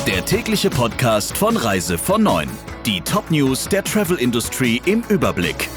Der tägliche Podcast von Reise von 9. Die Top-News der Travel-Industrie im Überblick.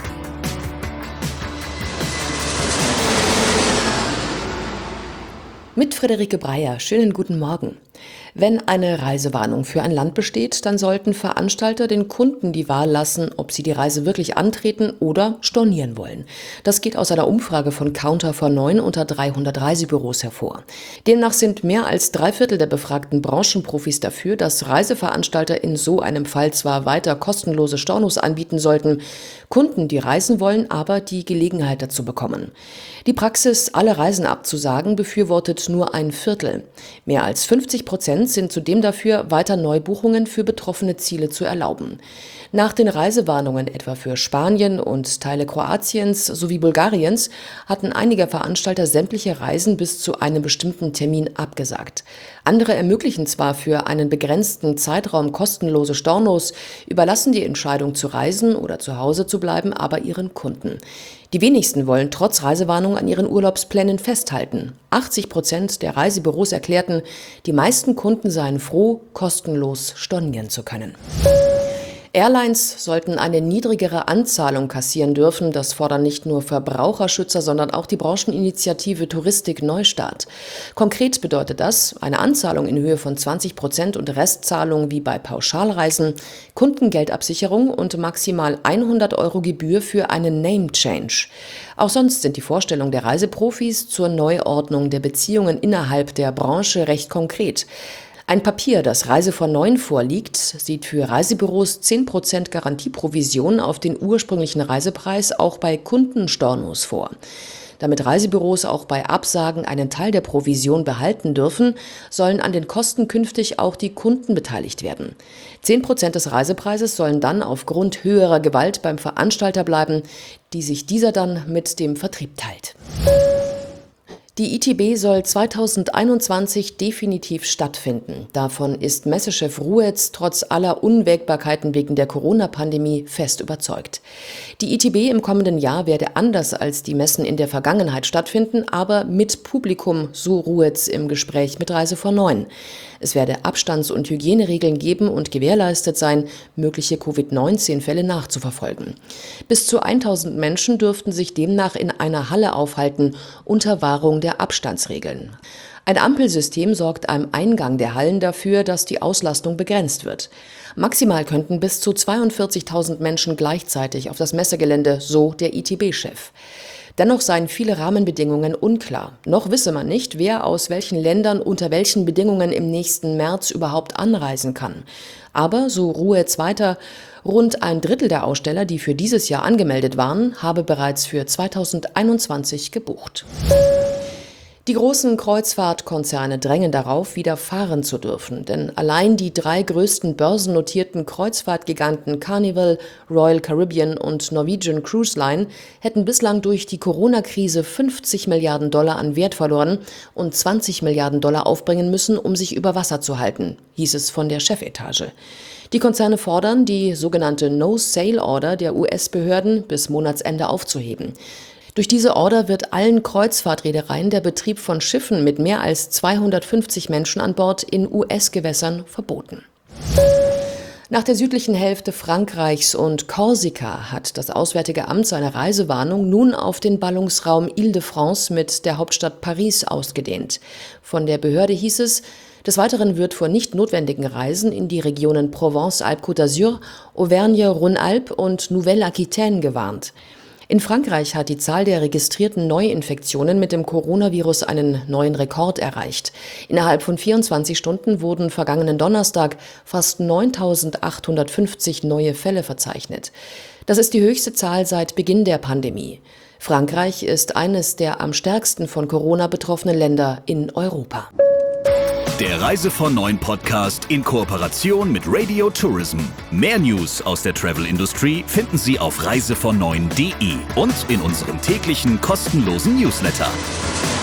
Mit Friederike Breyer. Schönen guten Morgen. Wenn eine Reisewarnung für ein Land besteht, dann sollten Veranstalter den Kunden die Wahl lassen, ob sie die Reise wirklich antreten oder stornieren wollen. Das geht aus einer Umfrage von Counter for 9 unter 300 Reisebüros hervor. Demnach sind mehr als 3/4 der befragten Branchenprofis dafür, dass Reiseveranstalter in so einem Fall zwar weiter kostenlose Stornos anbieten sollten, Kunden, die reisen wollen, aber die Gelegenheit dazu bekommen. Die Praxis, alle Reisen abzusagen, befürwortet nur 1/4. Mehr als 50% sind zudem dafür, weiter Neubuchungen für betroffene Ziele zu erlauben. Nach den Reisewarnungen etwa für Spanien und Teile Kroatiens sowie Bulgariens hatten einige Veranstalter sämtliche Reisen bis zu einem bestimmten Termin abgesagt. Andere ermöglichen zwar für einen begrenzten Zeitraum kostenlose Stornos, überlassen die Entscheidung zu reisen oder zu Hause zu bleiben aber ihren Kunden. Die wenigsten wollen trotz Reisewarnung an ihren Urlaubsplänen festhalten. 80% der Reisebüros erklärten, die meisten Kunden seien froh, kostenlos stornieren zu können. Airlines sollten eine niedrigere Anzahlung kassieren dürfen. Das fordern nicht nur Verbraucherschützer, sondern auch die Brancheninitiative Touristik Neustart. Konkret bedeutet das eine Anzahlung in Höhe von 20% und Restzahlung wie bei Pauschalreisen, Kundengeldabsicherung und maximal 100 € Gebühr für einen Name Change. Auch sonst sind die Vorstellungen der Reiseprofis zur Neuordnung der Beziehungen innerhalb der Branche recht konkret. Ein Papier, das Reise von 9 vorliegt, sieht für Reisebüros 10% Garantieprovision auf den ursprünglichen Reisepreis auch bei Kundenstornos vor. Damit Reisebüros auch bei Absagen einen Teil der Provision behalten dürfen, sollen an den Kosten künftig auch die Kunden beteiligt werden. 10% des Reisepreises sollen dann aufgrund höherer Gewalt beim Veranstalter bleiben, die sich dieser dann mit dem Vertrieb teilt. Die ITB soll 2021 definitiv stattfinden. Davon ist Messechef Ruetz trotz aller Unwägbarkeiten wegen der Corona-Pandemie fest überzeugt. Die ITB im kommenden Jahr werde anders als die Messen in der Vergangenheit stattfinden, aber mit Publikum, so Ruetz im Gespräch mit Reise von 9. Es werde Abstands- und Hygieneregeln geben und gewährleistet sein, mögliche Covid-19-Fälle nachzuverfolgen. Bis zu 1000 Menschen dürften sich demnach in einer Halle aufhalten, unter Wahrung der Abstandsregeln. Ein Ampelsystem sorgt am Eingang der Hallen dafür, dass die Auslastung begrenzt wird. Maximal könnten bis zu 42.000 Menschen gleichzeitig auf das Messegelände, so der ITB-Chef. Dennoch seien viele Rahmenbedingungen unklar. Noch wisse man nicht, wer aus welchen Ländern unter welchen Bedingungen im nächsten März überhaupt anreisen kann. Aber, so Ruetz weiter, rund 1/3 der Aussteller, die für dieses Jahr angemeldet waren, habe bereits für 2021 gebucht. Die großen Kreuzfahrtkonzerne drängen darauf, wieder fahren zu dürfen, denn allein die 3 größten börsennotierten Kreuzfahrtgiganten Carnival, Royal Caribbean und Norwegian Cruise Line hätten bislang durch die Corona-Krise $50 Milliarden an Wert verloren und $20 Milliarden aufbringen müssen, um sich über Wasser zu halten, hieß es von der Chefetage. Die Konzerne fordern, die sogenannte No-Sail-Order der US-Behörden bis Monatsende aufzuheben. Durch diese Order wird allen Kreuzfahrtreedereien der Betrieb von Schiffen mit mehr als 250 Menschen an Bord in US-Gewässern verboten. Nach der südlichen Hälfte Frankreichs und Korsika hat das Auswärtige Amt seine Reisewarnung nun auf den Ballungsraum Île-de-France mit der Hauptstadt Paris ausgedehnt. Von der Behörde hieß es, des Weiteren wird vor nicht notwendigen Reisen in die Regionen Provence-Alpes-Côte d'Azur, Auvergne-Rhône-Alpes und Nouvelle-Aquitaine gewarnt. In Frankreich hat die Zahl der registrierten Neuinfektionen mit dem Coronavirus einen neuen Rekord erreicht. Innerhalb von 24 Stunden wurden vergangenen Donnerstag fast 9.850 neue Fälle verzeichnet. Das ist die höchste Zahl seit Beginn der Pandemie. Frankreich ist eines der am stärksten von Corona betroffenen Länder in Europa. Der Reise von 9 Podcast in Kooperation mit Radio Tourism. Mehr News aus der Travel Industry finden Sie auf reisevon9.de und in unserem täglichen kostenlosen Newsletter.